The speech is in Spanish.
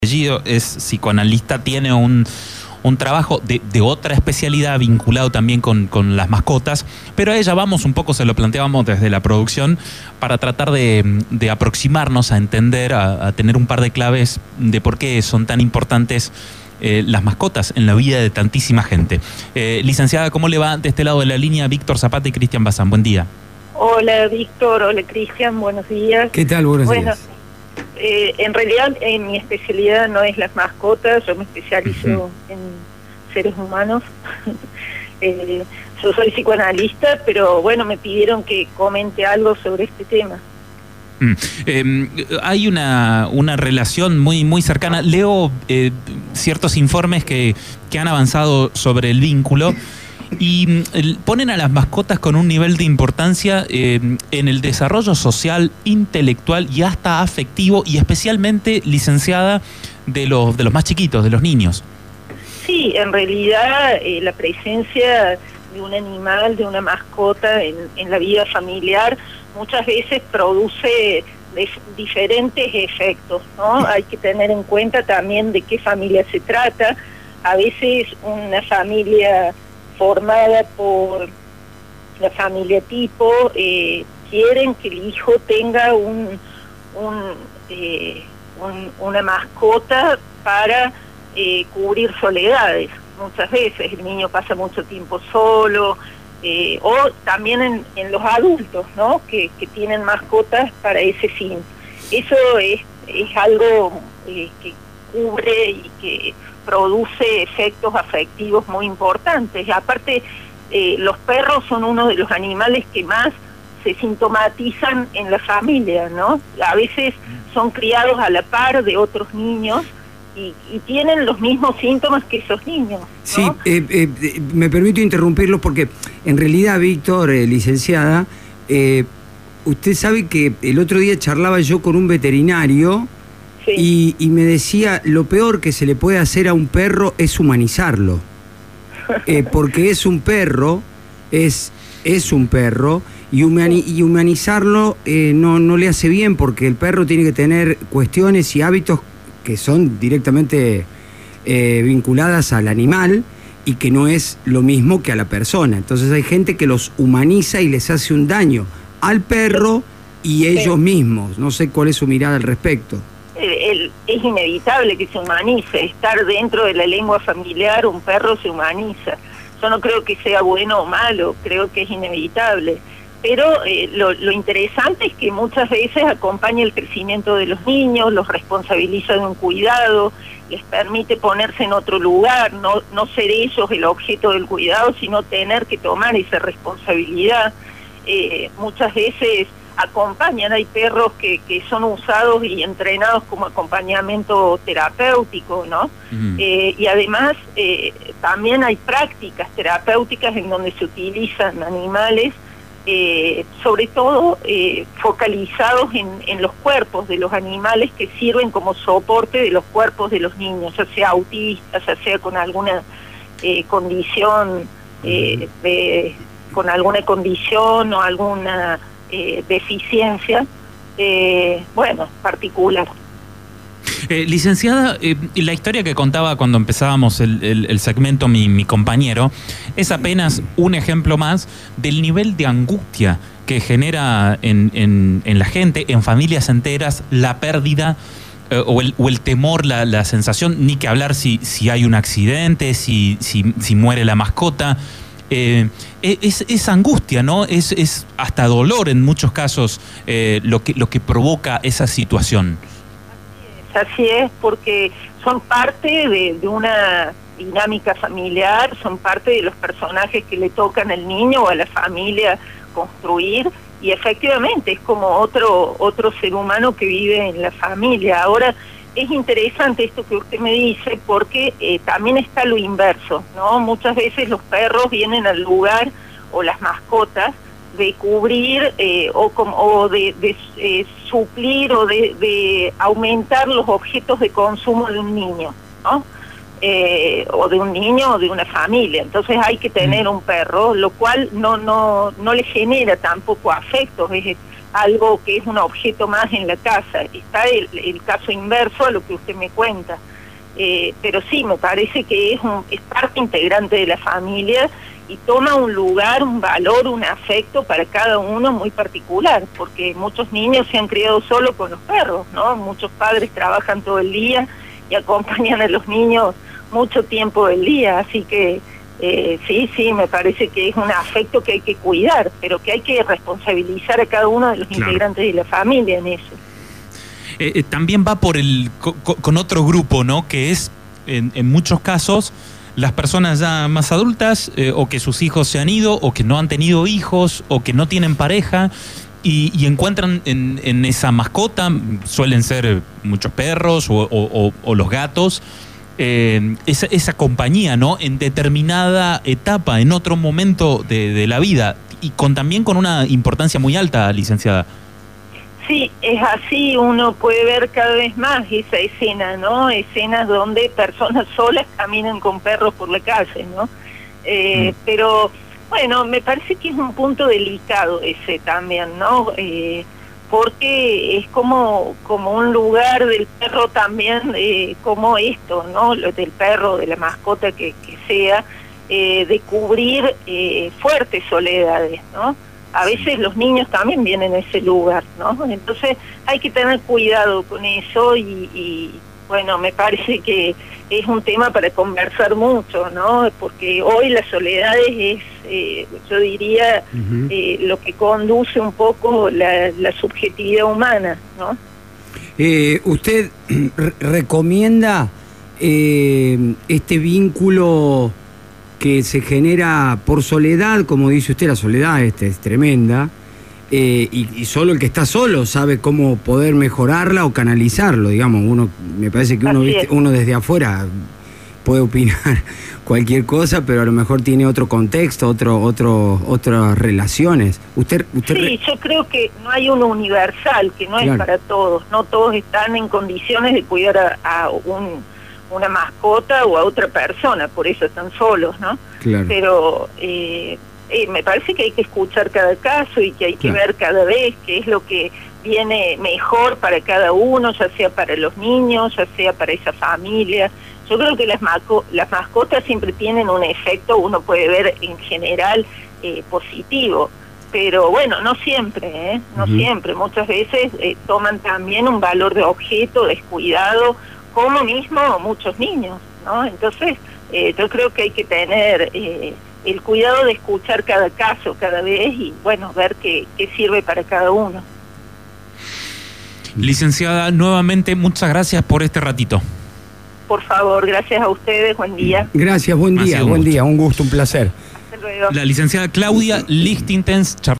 apellido, es psicoanalista, tiene un trabajo de otra especialidad vinculado también con las mascotas, pero a ella vamos un poco, se lo planteábamos desde la producción, para tratar de aproximarnos a entender, a tener un par de claves de por qué son tan importantes las mascotas en la vida de tantísima gente. Licenciada, ¿cómo le va de este lado de la línea? Víctor Zapata y Cristian Bazán, buen día. Hola Víctor, hola Cristian, buenos días. ¿Qué tal? Buenos días. En realidad mi especialidad no es las mascotas, yo me especializo en seres humanos. Yo soy psicoanalista, pero bueno, me pidieron que comente algo sobre este tema. Hay una relación muy cercana. Leo ciertos informes que han avanzado sobre el vínculo y ponen a las mascotas con un nivel de importancia en el desarrollo social, intelectual y hasta afectivo, y especialmente, licenciada, de los más chiquitos, de los niños. Sí, en realidad la presencia de un animal, de una mascota en la vida familiar muchas veces produce diferentes efectos, ¿no? Hay que tener en cuenta también de qué familia se trata. A veces una familia formada por la familia tipo, quieren que el hijo tenga una mascota para cubrir soledades. Muchas veces el niño pasa mucho tiempo solo, o también en los adultos, ¿no? Que tienen mascotas para ese fin. Eso es algo que cubre y que produce efectos afectivos muy importantes. Y aparte, los perros son uno de los animales que más se sintomatizan en la familia, ¿no? A veces son criados a la par de otros niños y tienen los mismos síntomas que esos niños, ¿no? Sí, me permito interrumpirlo porque en realidad, Víctor, licenciada, usted sabe que el otro día charlaba yo con un veterinario. Sí. Y me decía, lo peor que se le puede hacer a un perro es humanizarlo. Porque es un perro, es un perro, y humanizarlo no le hace bien, porque el perro tiene que tener cuestiones y hábitos que son directamente vinculadas al animal y que no es lo mismo que a la persona. Entonces hay gente que los humaniza y les hace un daño al perro y ellos mismos. No sé cuál es su mirada al respecto. Es inevitable que se humanice. Estar dentro de la lengua familiar, un perro se humaniza. Yo no creo que sea bueno o malo, creo que es inevitable. Pero lo interesante es que muchas veces acompaña el crecimiento de los niños, los responsabiliza de un cuidado, les permite ponerse en otro lugar, no ser ellos el objeto del cuidado, sino tener que tomar esa responsabilidad. Muchas veces acompañan, hay perros que son usados y entrenados como acompañamiento terapéutico, ¿no? Y además también hay prácticas terapéuticas en donde se utilizan animales, sobre todo focalizados en los cuerpos de los animales que sirven como soporte de los cuerpos de los niños, ya sea autistas, ya sea con alguna condición, con alguna condición o alguna deficiencia, particular. Licenciada, la historia que contaba cuando empezábamos el segmento mi compañero es apenas un ejemplo más del nivel de angustia que genera en la gente, en familias enteras, la pérdida o el temor, la sensación, ni que hablar si hay un accidente, si muere la mascota. Es angustia, ¿no? Es hasta dolor en muchos casos lo que provoca esa situación. Así es, porque son parte de una dinámica familiar, son parte de los personajes que le tocan al niño o a la familia construir, y efectivamente es como otro ser humano que vive en la familia. Ahora, es interesante esto que usted me dice, porque también está lo inverso, ¿no? Muchas veces los perros vienen al lugar, o las mascotas, de cubrir o de suplir o de aumentar los objetos de consumo de un niño, ¿no? O de un niño o de una familia. Entonces hay que tener un perro, lo cual no le genera tampoco afectos, algo que es un objeto más en la casa. Está el caso inverso a lo que usted me cuenta. Pero sí, me parece que es parte integrante de la familia y toma un lugar, un valor, un afecto para cada uno muy particular, porque muchos niños se han criado solo con los perros, ¿no? Muchos padres trabajan todo el día y acompañan a los niños mucho tiempo del día, así que sí, me parece que es un afecto que hay que cuidar, pero que hay que responsabilizar a cada uno de los integrantes de la familia en eso. También va por con otro grupo, ¿no? Que es, en muchos casos, las personas ya más adultas, o que sus hijos se han ido, o que no han tenido hijos, o que no tienen pareja, y encuentran en esa mascota, suelen ser muchos perros o los gatos, esa compañía, ¿no? En determinada etapa, en otro momento de la vida, y también con una importancia muy alta, licenciada. Sí, es así, uno puede ver cada vez más esa escena, ¿no? Escenas donde personas solas caminan con perros por la calle, ¿no? Pero, bueno, me parece que es un punto delicado ese también, ¿no? Porque es como un lugar del perro también, como esto, ¿no? Lo del perro, de la mascota que sea, de cubrir fuertes soledades, ¿no? A veces los niños también vienen a ese lugar, ¿no? Entonces hay que tener cuidado con eso y bueno, me parece que es un tema para conversar mucho, ¿no? Porque hoy la soledad es, yo diría, lo que conduce un poco la subjetividad humana, ¿no? ¿Usted recomienda este vínculo que se genera por soledad? Como dice usted, la soledad es tremenda, y solo el que está solo sabe cómo poder mejorarla o canalizarlo, digamos. Me parece que uno desde afuera puede opinar cualquier cosa, pero a lo mejor tiene otro contexto, otras relaciones. Sí, yo creo que no hay uno universal, que no es para todos, no todos están en condiciones de cuidar a una mascota o a otra persona, por eso están solos, ¿no? Claro. Pero me parece que hay que escuchar cada caso y que hay que ver cada vez qué es lo que viene mejor para cada uno, ya sea para los niños, ya sea para esa familia. Yo creo que las mascotas siempre tienen un efecto, uno puede ver en general positivo, pero bueno, no siempre, no siempre. Muchas veces toman también un valor de objeto descuidado, como mismo muchos niños, ¿no? Entonces, yo creo que hay que tener el cuidado de escuchar cada caso cada vez y, bueno, ver qué sirve para cada uno. Licenciada, nuevamente, muchas gracias por este ratito. Por favor, gracias a ustedes, buen día. Gracias, buen día, un gusto, un placer. Hasta luego. La licenciada Claudia Lichtenstein.